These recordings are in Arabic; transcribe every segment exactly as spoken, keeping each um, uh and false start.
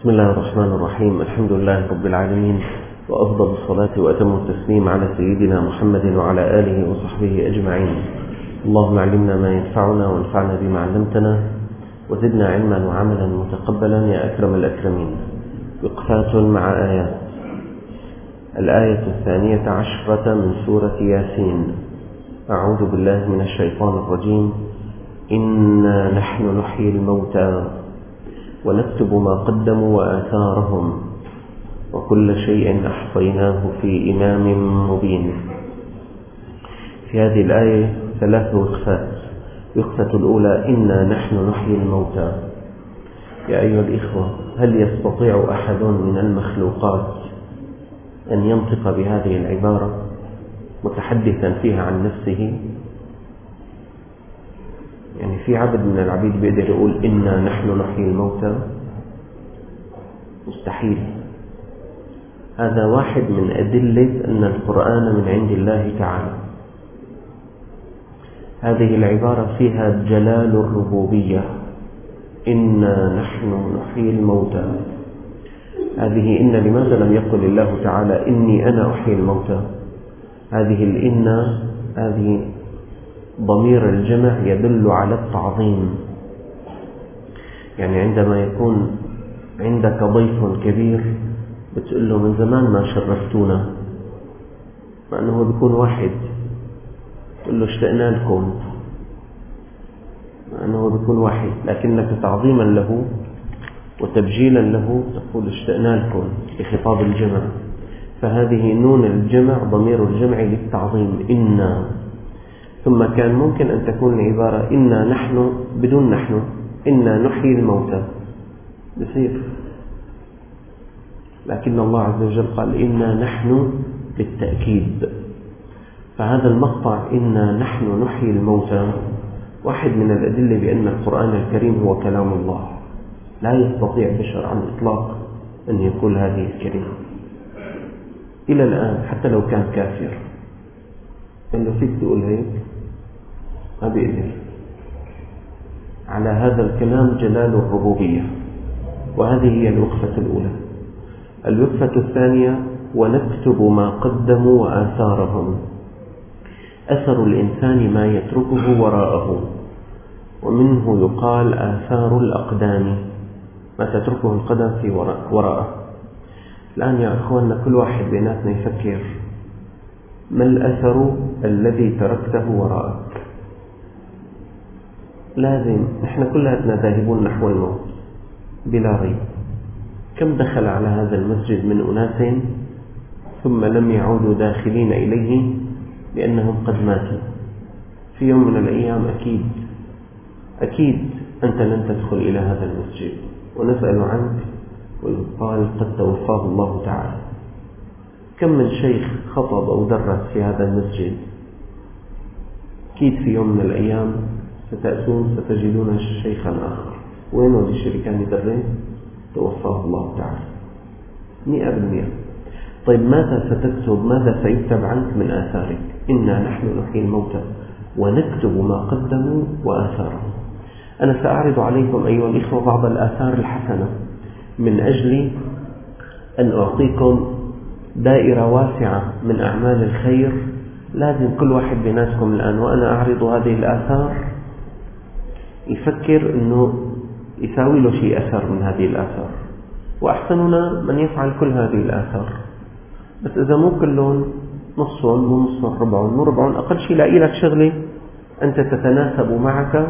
بسم الله الرحمن الرحيم. الحمد لله رب العالمين، وأفضل الصلاة وأتم التسليم على سيدنا محمد وعلى آله وصحبه أجمعين. اللهم علمنا ما ينفعنا وانفعنا بما علمتنا وزدنا علما وعملا متقبلا يا أكرم الأكرمين. وقفات مع آيات. الآية الثانية عشرة من سورة ياسين. أعوذ بالله من الشيطان الرجيم. إنا نحن نحيي الموتى ونكتب ما قدموا وآثارهم وكل شيء أحصيناه في إمام مبين. في هذه الآية ثلاث وقفات. الوقفة الأولى: إنا نحن نحيي الموتى. يا أيها الإخوة، هل يستطيع أحد من المخلوقات أن ينطق بهذه العبارة متحدثا فيها عن نفسه؟ يعني في عبد من العبيد بيقدر يقول إنا نحن نحيي الموتى؟ مستحيل. هذا واحد من أدلة أن القرآن من عند الله تعالى. هذه العبارة فيها جلال الربوبية. إنا نحن نحيي الموتى. هذه إن لماذا لم يقل الله تعالى إني أنا أحيي الموتى؟ هذه الإن هذه ضمير الجمع يدل على التعظيم. يعني عندما يكون عندك ضيف كبير بتقول له من زمان ما شرفتونا، مع أنه بيكون واحد، تقول له اشتقنا لكم، مع أنه بيكون واحد، لكنك تعظيما له وتبجيلا له تقول اشتقنا لكم بخطاب الجمع. فهذه نون الجمع ضمير الجمع للتعظيم. إنا. ثم كان ممكن أن تكون العبارة إنا نحن بدون نحن، إنا نحيي الموتى، بصير، لكن الله عز وجل قال إنا نحن بالتأكيد. فهذا المقطع إنا نحن نحيي الموتى واحد من الأدلة بأن القرآن الكريم هو كلام الله. لا يستطيع بشر على الإطلاق أن يقول هذه الكلمة إلى الآن، حتى لو كان كافر. قال له فيك تقول هيك؟ ما بيقدر. على هذا الكلام جلال الربوبية. وهذه هي الوقفة الأولى. الوقفة الثانية: ونكتب ما قدموا وآثارهم. أثر الإنسان ما يتركه وراءه، ومنه يقال آثار الأقدام، ما تتركه القدم في وراءه. الآن يا أخواننا كل واحد بيناتنا يفكر: ما الأثر الذي تركته وراءك؟ لازم نحن كلنا ذاهبون نحو الموت بلا ريب. كم دخل على هذا المسجد من أناس ثم لم يعودوا داخلين إليه لأنهم قد ماتوا في يوم من الأيام. أكيد أكيد أنت لن تدخل إلى هذا المسجد، ونسأل عنك ويقال قد توفاه الله تعالى. كم من شيخ خطب أو درس في هذا المسجد، أكيد في يوم من الأيام ستأتون ستجدون شيخا آخر. وين هذا الشيء اللي كان يدرس؟ توفاه الله تعالى مئة بالمئة. طيب ماذا ستكتب؟ ماذا سيكتب عنك من آثارك؟ إنا نحن نحيي الموتى ونكتب ما قدموا وآثارهم. أنا سأعرض عليكم أيها الإخوة بعض الآثار الحسنة من أجل أن أعطيكم دائرة واسعة من أعمال الخير. لازم كل واحد بيناتكم الآن وأنا أعرض هذه الآثار يفكر أنه يساوي له شيء أثر من هذه الآثار، وأحسننا من يفعل كل هذه الآثار. بس إذا مو كلهم، نصهم ونصهم ربعهم وربعهم، أقل شيء لاقي لك شغلة أنت تتناسب معك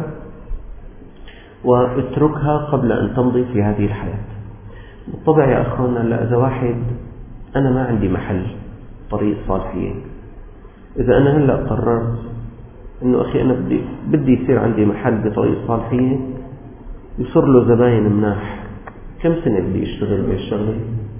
واتركها قبل أن تمضي في هذه الحياة. بالطبع يا أخوانا، لا إذا واحد أنا ما عندي محل طريق صالحية، إذا أنا هلأ قررت إنه أخي أنا بدي بدي يصير عندي محل بطريق صالحية يصير له زباين مناح، كم سنة بدي أشتغل بهالشغلة؟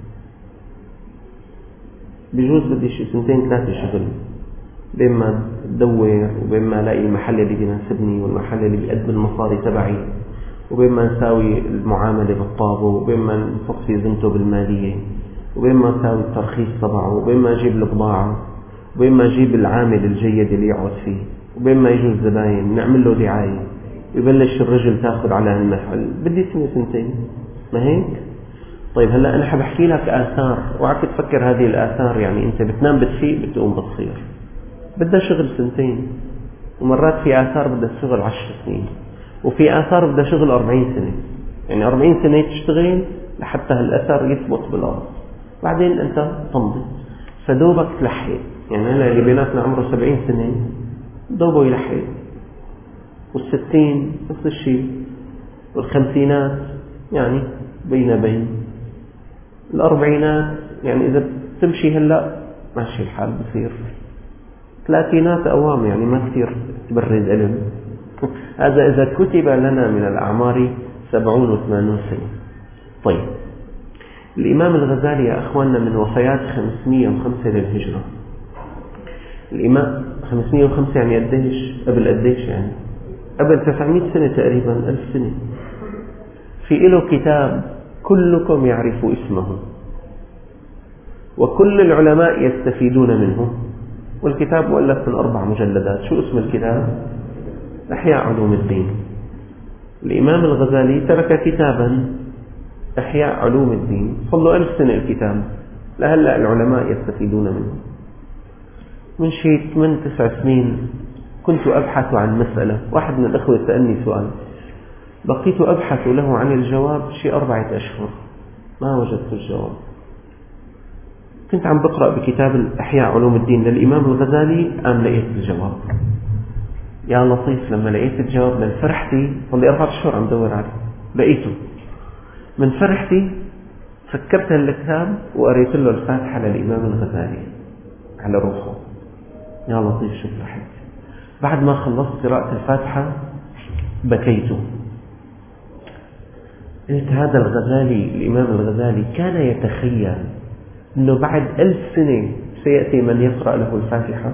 بجوز بدي شي سنتين ثلاثة شغل بين ما أدور وبين ما ألاقي المحل اللي بيناسبني والمحل اللي بيقدم المصاري تبعي، وبين ما نساوي المعاملة بالطابو، وبين ما نصفي زنته بالمالية، وبين ما نساوي الترخيص تبعه، وبين ما أجيب البضاعة، وبين ما أجيب العامل الجيد اللي يقعد فيه، وبين ما يجوا الزباين نعمل له دعاية، يبلش الرجل تاخذ على هالمحل. بدي سنة سنتين، ما هيك؟ طيب هلا أنا حبحكي لك آثار، وعك تفكر هذه الآثار يعني أنت بتنام بتفيق بتقوم بتصير، بدها شغل سنتين، ومرات في آثار بدها شغل عشر سنين، وفي آثار بدها شغل أربعين سنة. يعني أربعين سنة تشتغل لحتى هالأثر يثبت بالأرض، بعدين أنت تمضي. فدوبك تلحق. يعني هلا اللي بيناتنا عمره سبعين سنة دوبه يلحق، والستين نفس الشيء، والخمسينات يعني بين بين، الأربعينات يعني إذا تمشي هلا ماشي الحال بصير، ثلاثينات أوام يعني ما كثير تبرد علم. هذا إذا كتب لنا من الأعمار سبعون وثمانون سنة. طيب الإمام الغزالي يا أخواننا من وفيات خمسمائة وخمسة للهجرة. الإمام خمسمائة وخمسة يعني قديش؟ قبل قديش يعني؟ قبل تسعمائة سنة تقريبا، ألف سنة. في له كتاب كلكم يعرف اسمه وكل العلماء يستفيدون منه، والكتاب مؤلف من أربع مجلدات. شو اسم الكتاب؟ إحياء علوم الدين. الإمام الغزالي ترك كتابا إحياء علوم الدين، صلوا ألف سنة الكتاب، لهلأ العلماء يستفيدون منه. من شيء ثمان تسع سنين كنت أبحث عن مسألة، واحد من الأخوة سألني سؤال، بقيت أبحث له عن الجواب شيء أربعة أشهر ما وجدت الجواب. كنت عم بقرأ بكتاب إحياء علوم الدين للإمام الغزالي، قام لقيت الجواب. يا لطيف، لما لقيت الجواب من فرحتي، صار لي أربعة أشهر عم دور عليه، لقيته. من فرحتي فكرت الكتاب وقريت له الفاتحة للإمام الغزالي على روحه. يا لطيف شو فرحت. بعد ما خلصت قراءة الفاتحة بكيت. قلت هذا الغزالي، الإمام الغزالي كان يتخيل أنه بعد ألف سنة سيأتي من يقرأ له الفاتحة.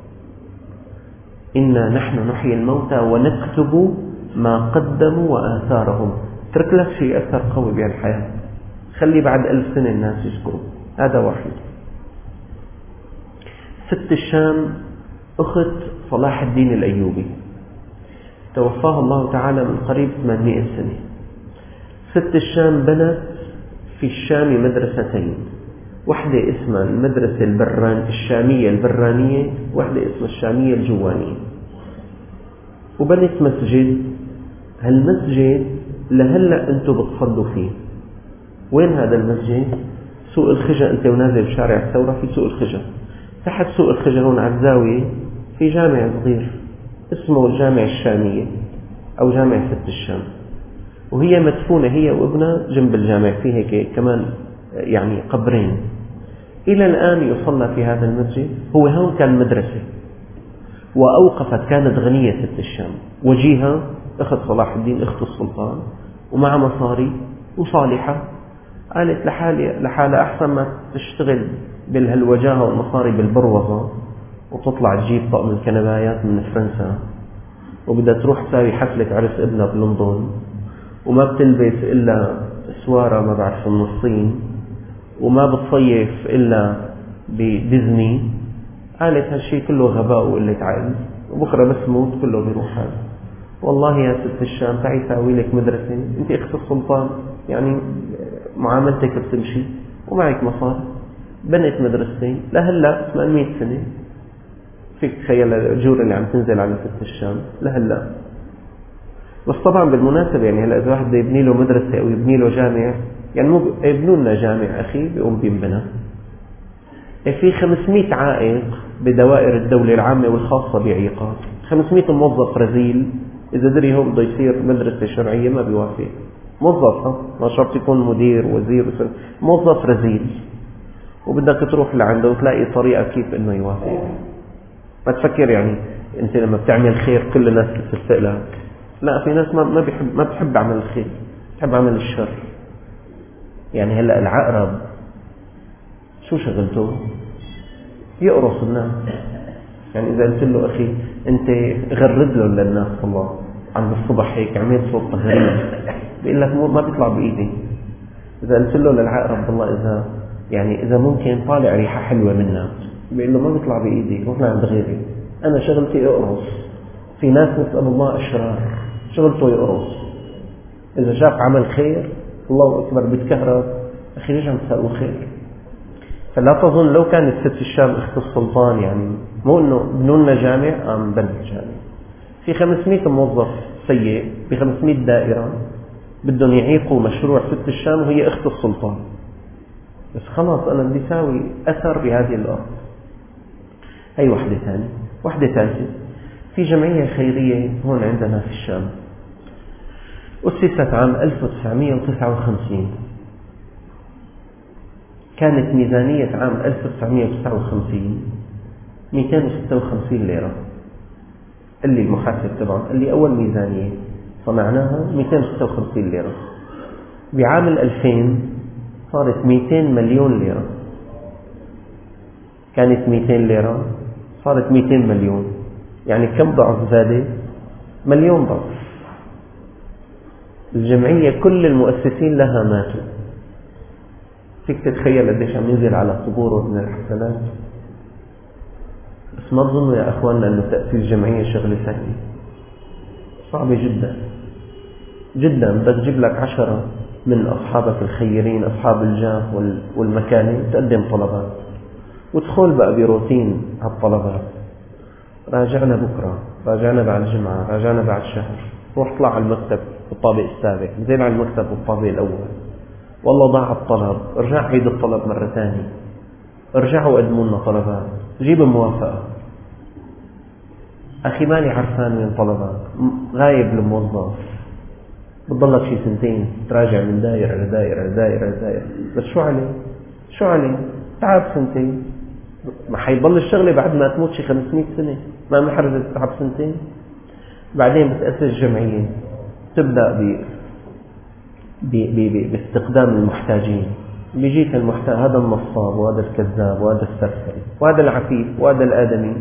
إنا نحن نحيي الموتى ونكتب ما قدموا وآثارهم. ترك لك شيء أثر قوي بهالحياة، خلي بعد ألف سنة الناس يذكروا. هذا واحد. ست الشام أخت صلاح الدين الأيوبي، توفاها الله تعالى من قريب ثمانمائة سنة. ست الشام بنت في الشام مدرستين، واحدة اسمها المدرسة البران الشامية البرانية، واحدة اسمها الشامية الجوانية. وبنت مسجد، هالمسجد لهلأ أنتم بتصلوا فيه. وين هذا المسجد؟ سوق الخجة. أنت ونازل بشارع الثورة في سوق الخجة، تحت سوق الخجة هون على الزاوية في جامع صغير اسمه الجامع الشامية أو جامع ست الشام، وهي مدفونة هي وابنها جنب الجامع، فيه هيك كمان يعني قبرين. إلى الآن يصلى في هذا المسجد. هو هون كان مدرسة، وأوقفت، كانت غنية ست الشام، وجيها أخت صلاح الدين أخت السلطان، ومع مصاري وصالحة. قالت لحالي لحالها أحسن ما تشتغل بالهالوجاهة والمصاري بالبروضة وتطلع تجيب طقم الكنبايات من فرنسا، وبدها تروح تساوي حفلة عرس ابنها بلندن، وما بتلبس إلا سوارة ما بعرف من الصين، وما بتصيف إلا بديزني. قالت هالشي كله غباء وقلة عقل، وبكرة بس موت كله بيروح هذا. والله يا ست الشام تعي ساوي لك مدرسة، انت اخت السلطان يعني معاملتك بتمشي ومعك مصاري. بنت مدرستين لهلا ثمانمائة سنة. فيك تخيل الأجور اللي عم تنزل على ست الشام لهلا. بس طبعا بالمناسبة يعني هلا إذا واحد يبني له مدرسة أو يبني له جامع، يعني مو يبنوا لنا جامع أخي بيقوم بينبنى. في خمسمائة عائق بدوائر الدولة العامة والخاصة بعيقات، خمسمائة موظف رزيل. إذا دري هو بده يصير مدرسة شرعية ما بيوافق. موظف ما شرط يكون مدير وزير وسن. موظف رزيل، وبدك تروح لعنده وتلاقي طريقة كيف إنه يوافق. ما تفكر يعني أنت لما بتعمل خير كل الناس بتلفق لك. لا، في ناس ما ما بيحب ما بتحب عمل الخير، بتحب عمل الشر. يعني هلا العقرب شو شغلته؟ يقرص الناس. يعني إذا قلت له أخي أنت غرد له للناس والله عند الصبح هيك عملت صوت غريب، بيقول لك ما بيطلع بإيدي. إذا قلت له للعقرب والله إذا يعني إذا ممكن طالع ريحة حلوة منك، بيقول له ما بيطلع بإيدي، روح لعند غيري، أنا شغلتي أقرص. في ناس نسأل الله أشرار شغلته يقرص. إذا شاف عمل خير الله أكبر بيتكهرب، أخي ليش عم تساووا خير؟ فلا تظن لو كانت ست الشام أخت السلطان يعني مو إنه بنوا لنا جامع عم بنوا جامع. في خمسمائة موظف سيء بخمسمائة دائرة بدهم يعيقوا مشروع ست الشام وهي أخت السلطان، بس خلاص أنا بدي ساوي أثر بهذه الأرض. هي واحدة ثانية. واحدة ثالثة، في جمعية خيرية هون عندنا في الشام أسست عام ألف وتسعمائة وتسعة وخمسين، كانت ميزانية عام ألف وتسعمائة وتسعة وخمسين مئتين وستة وخمسين ليرة. اللي المحاسب طبعا اللي أول ميزانية صنعناها مئتين وستة وخمسين ليرة، بعام الألفين صارت مئتين مليون ليرة. كانت مئتين ليرة صارت مئتين مليون، يعني كم ضعف زادت؟ مليون ضعف. الجمعية كل المؤسسين لها ماتوا. فيك تتخيل قديش عم ينزل على قبورهم من الحسنات؟ بس ما تظنوا يا أخواننا أنه تأسيس الجمعية شغلة سهلة، صعبة جدا جدا. بدك تجيب لك عشرة من أصحابك الخيرين أصحاب الجاه والمكانة وتقدم طلبات وتدخل بقى بروتين هالطلبات. راجعنا بكرة، راجعنا بعد الجمعة، راجعنا بعد شهر، روح اطلع على المكتب بالطابق السابع، نزل على المكتب بالطابق الأول، والله ضاع الطلب، ارجع عيد الطلب مرة ثانية، ارجعوا قدموا لنا طلبات، جيب موافقة. أخي ماني عرفان وين طلبات، غايب الموظف، بتضلك شي سنتين تراجع من دائرة لدائرة لدائرة لدائرة، بس شو عليه؟ شو عليه؟ تعب سنتين، ما حيضل الشغلة بعد ما تموت شي خمسمائة سنة، ما محرز تعب سنتين. بعدين بتأسس جمعية تبدأ ب باستقدام المحتاجين. بيجيك المحتاج، هذا النصاب وهذا الكذاب وهذا السرسري وهذا العفيف وهذا الآدمي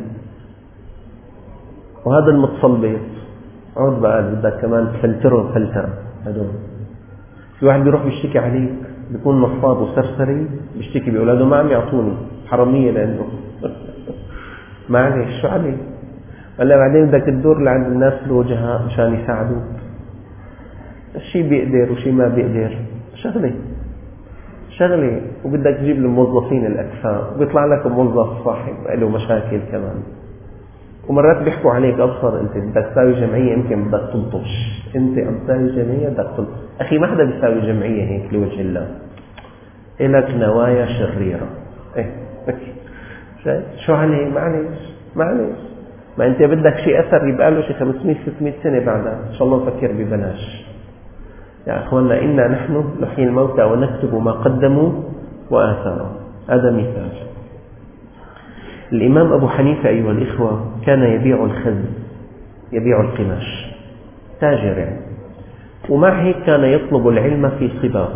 وهذا المتصلبط، عود بقى بدك كمان تفلتره فلتر. هدول في واحد بيروح بيشتكي عليك، بيكون نصاب وسرسري، بيشتكي بأولاده ما عم يعطوني حرامية لأنه معلش شو عليه. ولا بعدين بدك تدور لعند الناس الوجهاء مشان يساعدوك، شيء بيقدر وشيء ما بيقدر، شغلة شغلة وبدك تجيب الموظفين الأكفاء، وبيطلع لك موظف صاحب له مشاكل كمان، ومرات بيحكوا عليك أبصر أنت بدك تساوي جمعية يمكن بدك تلطش، أنت عم تساوي جمعية بدك تلطش. أخي ما حدا بيساوي جمعية هيك لوجه الله، إلك نوايا شريرة. إيه شو عليه؟ معلش معلش، ما أنت بدك شيء أثر يبقى له شي خمسمائة ستمائة سنة بعدها إن شاء الله نفكر ببلاش. يا أخوانا إنا نحن نحيي الموتى ونكتب ما قدموا وآثارهم. هذا مثال. الإمام أبو حنيفة أيها الإخوة كان يبيع الخز، يبيع القماش، تاجر يعني، ومع هيك كان يطلب العلم في صباه.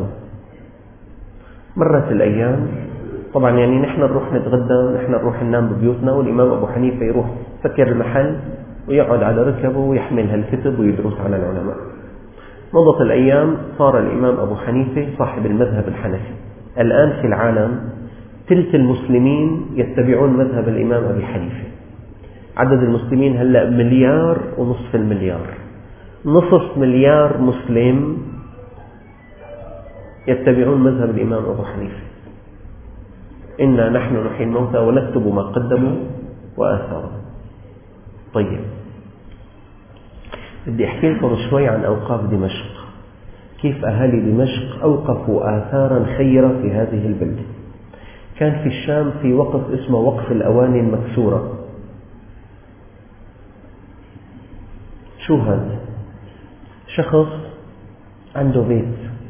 مرت الأيام، طبعا يعني نحن نروح نتغدى، نحن نروح ننام ببيوتنا، والإمام أبو حنيفة يروح سكر المحل ويقعد على ركبه ويحمل هالكتب ويدرس على العلماء. مضت الأيام، صار الإمام أبو حنيفة صاحب المذهب الحنفي. الآن في العالم ثلث المسلمين يتبعون مذهب الإمام أبي حنيفة. عدد المسلمين هلأ مليار ونصف المليار، نصف مليار مسلم يتبعون مذهب الإمام أبو حنيفة. إنا نحن نحيي الموتى ونكتب ما قدموا وآثارهم. طيب، بدي أحكي لكم شوي عن أوقاف دمشق، كيف أهالي دمشق أوقفوا آثارا خيرة في هذه البلدة. كان في الشام في وقف اسمه وقف الأواني المكسورة. شو هذا؟ شخص عنده بيت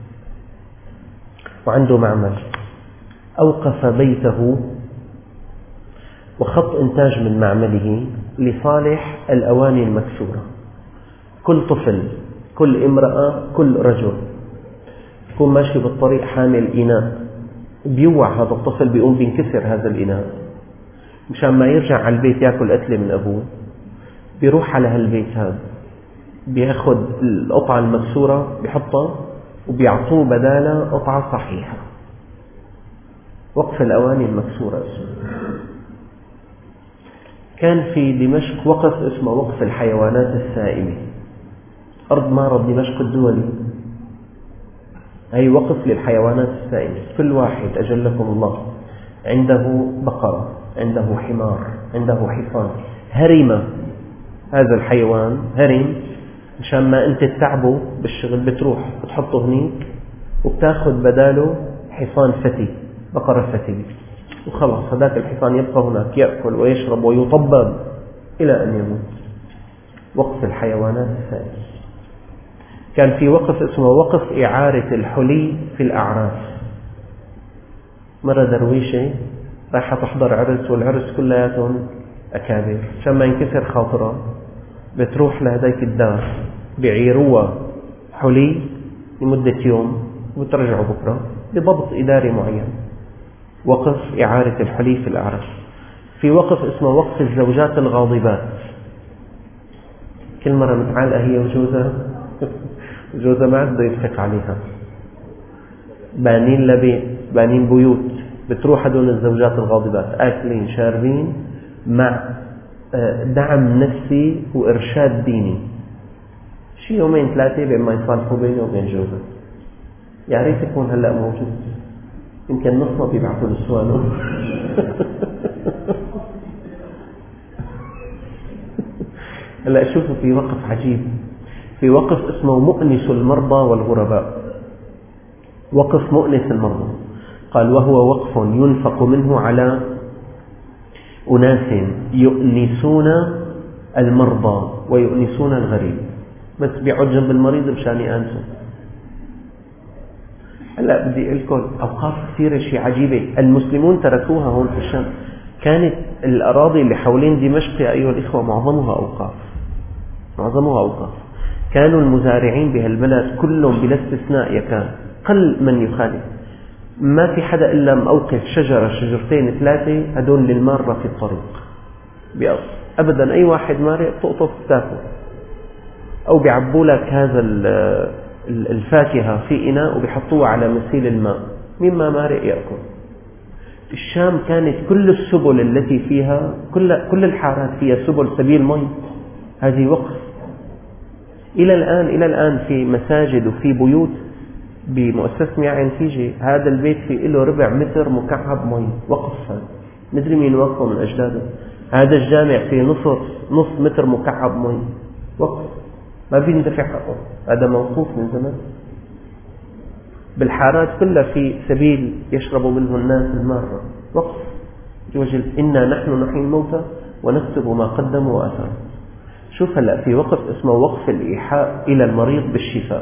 وعنده معمل، أوقف بيته وخط إنتاج من معمله لصالح الأواني المكسورة. كل طفل، كل امرأة، كل رجل يكون ماشي بالطريق حامل إناء، بيوع هذا الطفل، بيقوم بينكسر هذا الإناء، مشان ما يرجع على البيت يأكل أكلة من أبوه، بيروح على هالبيت هذا بيأخذ القطعة المكسورة بيحطها وبيعطوه بدالها قطعة صحيحة. وقف الأواني المكسورة اسمه. كان في دمشق وقف اسمه وقف الحيوانات السائمة. أرض معرض دمشق الدولي هي وقف للحيوانات السائمة. كل واحد أجلكم الله عنده بقرة، عنده حمار، عنده حصان، هرم هذا الحيوان، هرم مشان ما أنت تتعبه بالشغل، بتروح بتحطه هنيك وبتاخذ بداله حصان فتي، بقرة فتي، وخلاص هذاك الحصان يبقى هناك يأكل ويشرب ويطبب إلى أن يموت. وقف الحيوانات السائمة. كان في وقف اسمه وقف إعارة الحلي في الأعراس. مرة درويشة رايحة تحضر عرس، والعرس كلياتهم أكابر، عشان ما ينكسر خاطرها بتروح لهداك الدار بعيروها حلي لمدة يوم وبترجعوا بكرة بضبط إداري معين. وقف إعارة الحلي في الأعراس. في وقف اسمه وقف الزوجات الغاضبات. كل مرة متعلقة هي وجوزها جوزها ما عاد بده يشفق عليها، بانين لبيت، بانين بيوت، بتروح هدول الزوجات الغاضبات آكلين شاربين مع دعم نفسي وإرشاد ديني، شي يومين ثلاثة بين ما يصالحوا بينه وبين جوزها. يا ريت يكون هلأ موجود، يمكن نصنا بيبعثوا نسوانه هلأ شوفوا في وقف عجيب، في وقف اسمه مؤنس المرضى والغرباء. وقف مؤنس المرضى، قال وهو وقف ينفق منه على أناس يؤنسون المرضى ويؤنسون الغريب، بس بيقعد جنب المريض مشان يأنسه. هلا بدي أقول لكم أوقاف كثيرة شيء عجيبة، المسلمون تركوها هون في الشام. كانت الأراضي اللي حوالين دمشق يا أيها الإخوة معظمها أوقاف، معظمها أوقاف. كانوا المزارعين بهالبلد كلهم بلا استثناء يكاد قل من يخالف، ما في حدا إلا موقف شجرة شجرتين ثلاثة هدول للمارة في الطريق بيقص. أبدا أي واحد مارق تقطف تاكل، أو بيعبوا لك هذا الفاكهة في إناء وبيحطوها على مسيل الماء، مما مارق يأكل. في الشام كانت كل السبل التي فيها، كل كل الحارات فيها سبل سبيل مي، هذه وقف. إلى الآن إلى الآن في مساجد وفي بيوت بمؤسسة مياه نتيجة، هذا البيت في له ربع متر مكعب مي، وقف. هذا مدري مين وقفه من أجداده. هذا الجامع في نص نص متر مكعب مي، وقف، ما بيندفع حقه، هذا موقوف من زمان. بالحارات كلها في سبيل يشرب منه الناس المارة، وقف. وجل إنا نحن نحيي الموتى ونكتب ما قدموا وآثاروا. شوف هلا في وقف اسمه وقف الإيحاء إلى المريض بالشفاء.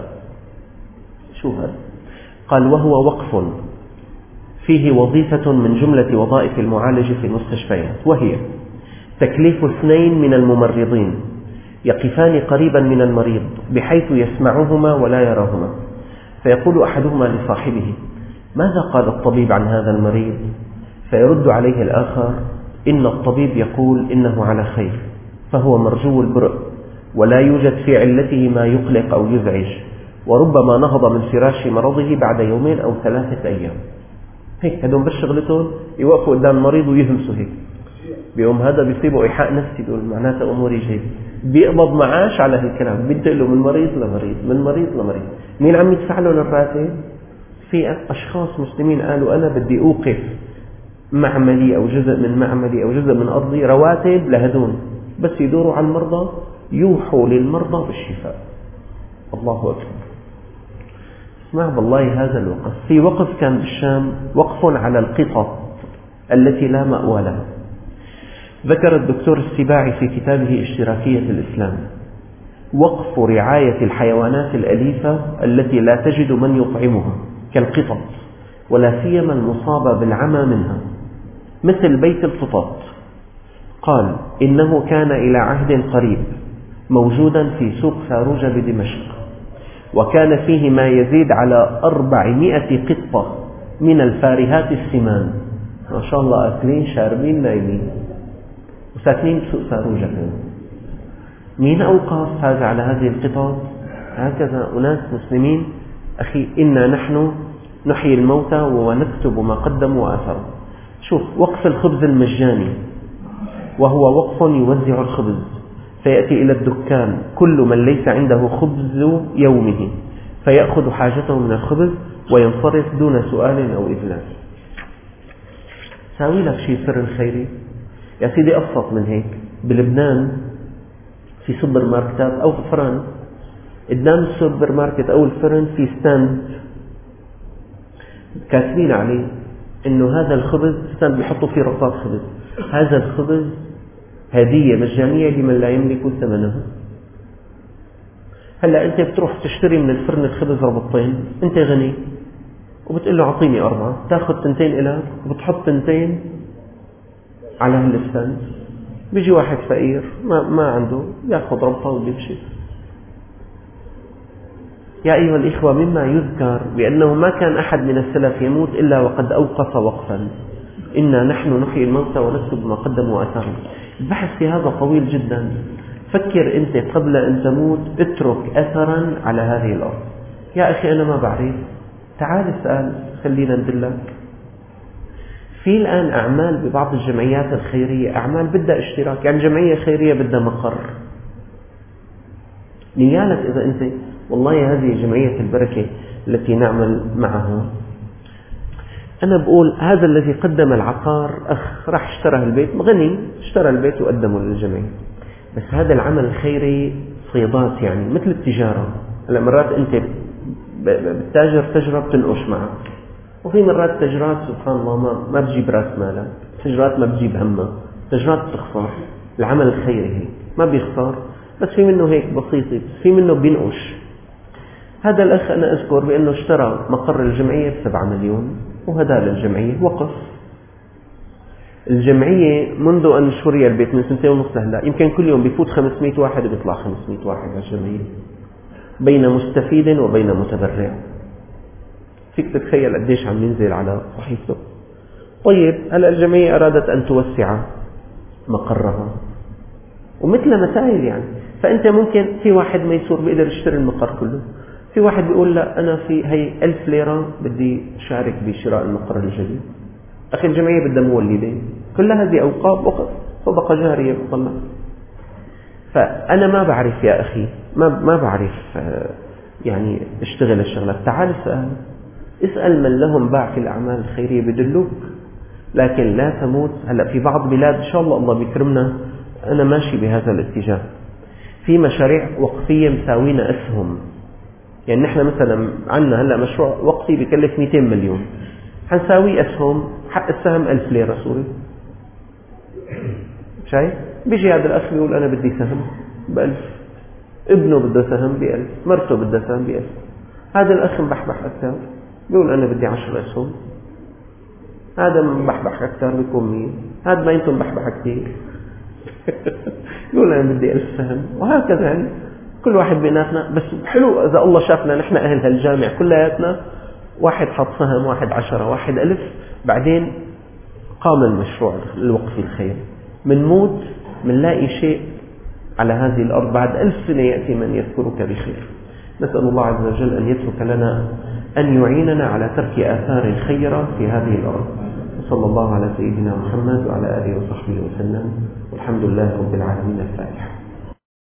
شو هذا؟ قال وهو وقف فيه وظيفة من جملة وظائف المعالج في المستشفيات، وهي تكليف اثنين من الممرضين يقفان قريبا من المريض بحيث يسمعهما ولا يراهما، فيقول أحدهما لصاحبه ماذا قال الطبيب عن هذا المريض؟ فيرد عليه الآخر إن الطبيب يقول إنه على خير، فهو مرجو البرء ولا يوجد في علته ما يقلق أو يزعج، وربما نهض من فراش مرضه بعد يومين أو ثلاثة أيام. هيك هدول بس شغلتهم يوقفوا قدام المريض ويهمسوا هيك، بيوم هذا بيصيبوا إيحاء نفسي، دول معناته أموري جيدة، بيقبض معاش على هالكلام، بينتقلوا من مريض لمريض، من مريض لمريض. مين عم يدفع له الراتب؟ في أشخاص مسلمين قالوا أنا بدي أوقف معملي أو جزء من معملي أو جزء من أرضي رواتب لهدول، بس يدوروا على المرضى يوحوا للمرضى بالشفاء. الله أكبر. اسمع بالله هذا الوقف. في وقف كان بالشام وقف على القطط التي لا مأوى لها. ذكر الدكتور السباعي في كتابه اشتراكية الإسلام وقف رعاية الحيوانات الأليفة التي لا تجد من يطعمها كالقطط، ولا سيما المصابة بالعمى منها مثل بيت القطط. قال إنه كان إلى عهد قريب موجودا في سوق فاروجة بدمشق، وكان فيه ما يزيد على أربعمائة قطة من الفارهات السمان، ما شاء الله، أكلين شاربين نايمين، وساكنين بسوق فاروجة. مين أوقف هذا على هذه القطط؟ هكذا أناس مسلمين. أخي إنا نحن نحيي الموتى ونكتب ما قدموا وآثروا. شوف وقف الخبز المجاني، وهو وقف يوزع الخبز، فيأتي إلى الدكان كل من ليس عنده خبز يومه فيأخذ حاجته من الخبز وينصرف دون سؤال أو إذلال. ساوي لك شيء فرن خيري يا سيدي أبسط من هيك. بلبنان في سوبر ماركتات أو فرن، قدام السوبر ماركت أو الفرن في ستاند كاتبين عليه إنه هذا الخبز، ستاند بيحطوا فيه رصاص خبز، هذا الخبز هدية مجانية لمن لا يملك ثمنه. هلا أنت بتروح تشتري من الفرن الخبز ربطين، أنت غني وبتقول له أعطيني أربعة، تأخذ تنتين إلك وبتحط تنتين على هالستاند. بيجي واحد فقير ما, ما عنده، يأخذ ربطة وبيمشي. يا أيها الإخوة، مما يذكر بأنه ما كان أحد من السلف يموت إلا وقد أوقف وقفا، إنا نحن نحيي الموتى ونكتب ما قدموا وآثارهم. البحث في هذا طويل جدا. فكر أنت قبل أن تموت، اترك أثرا على هذه الأرض. يا أخي أنا ما بعرف، تعال اسأل، خلينا ندلك. في الآن أعمال ببعض الجمعيات الخيرية، أعمال بدها اشتراك، يعني جمعية خيرية بدها مقر. نيالك إذا أنت والله هذه جمعية البركة التي نعمل معها، أنا بقول هذا الذي قدم العقار أخ راح اشترى البيت، غني اشترى البيت وقدمه للجمعية. بس هذا العمل الخيري صيدات، يعني مثل التجارة. هلا مرات أنت بالتاجر تجرب تنقش معه، وفي مرات تجرات سبحان الله ما, ما بتجيب راس مالك، تجرات ما بتجيب همها، تجرات بتخسر. العمل الخيري هيك ما بيخسر، بس في منه هيك بسيط، في منه بينقش. هذا الأخ أنا أذكر بأنه اشترى مقر الجمعية بسبعة مليون وهدى للجمعية وقف. الجمعية منذ أن شري البيت من سنتين ونص لهلا يمكن كل يوم بيفوت خمسمائة واحد وبيطلع خمسمائة واحد على الجمعية، بين مستفيد وبين متبرع. فيك تتخيل قديش عم ينزل على صحيفته. طيب هلا الجمعية أرادت أن توسع مقرها ومثل مسائل يعني، فأنت ممكن في واحد ميسور بيقدر يشتري المقر كله، في واحد بيقول لا أنا في هي ألف ليرة بدي شارك بشراء المقر الجديد. أخي الجمعية بدها مولدين، كل هذه أوقاف وقف صدقة جارية بطلع. فأنا ما بعرف يا أخي، ما ما بعرف يعني اشتغل الشغلات. تعال اسأل اسأل من لهم باع في الأعمال الخيرية بدلوك، لكن لا تموت. هلا في بعض بلاد إن شاء الله الله بيكرمنا، أنا ماشي بهذا الاتجاه، في مشاريع وقفية مساوين أسهم. يعني نحن مثلا عندنا هلا مشروع وقفي بيكلف مئتين مليون، حنساوي أسهم، حق السهم ألف ليرة سوري. شايف؟ بيجي هذا الأخ بيقول أنا بدي سهم بألف، ابنه بده سهم بألف، مرته بدها سهم بألف. هذا الأخ مبحبح أكثر بيقول أنا بدي عشر أسهم، هذا مبحبح أكثر بيكون مين، هذا ما ينتم مبحبح كثير يقول أنا بدي ألف سهم. وهكذا يعني كل واحد بيناتنا. بس حلو إذا الله شافنا نحن أهل هالجامع كلياتنا، واحد حط سهم، واحد عشرة، واحد ألف، بعدين قام المشروع الوقفي الخيري. من موت منلاقي شيء على هذه الأرض، بعد ألف سنة يأتي من يذكرك بخير. نسأل الله عز وجل أن يترك لنا، أن يعيننا على ترك آثار خيرة في هذه الأرض. صلى الله على سيدنا محمد وعلى آله وصحبه وسلم، والحمد لله رب العالمين. الفاتحة.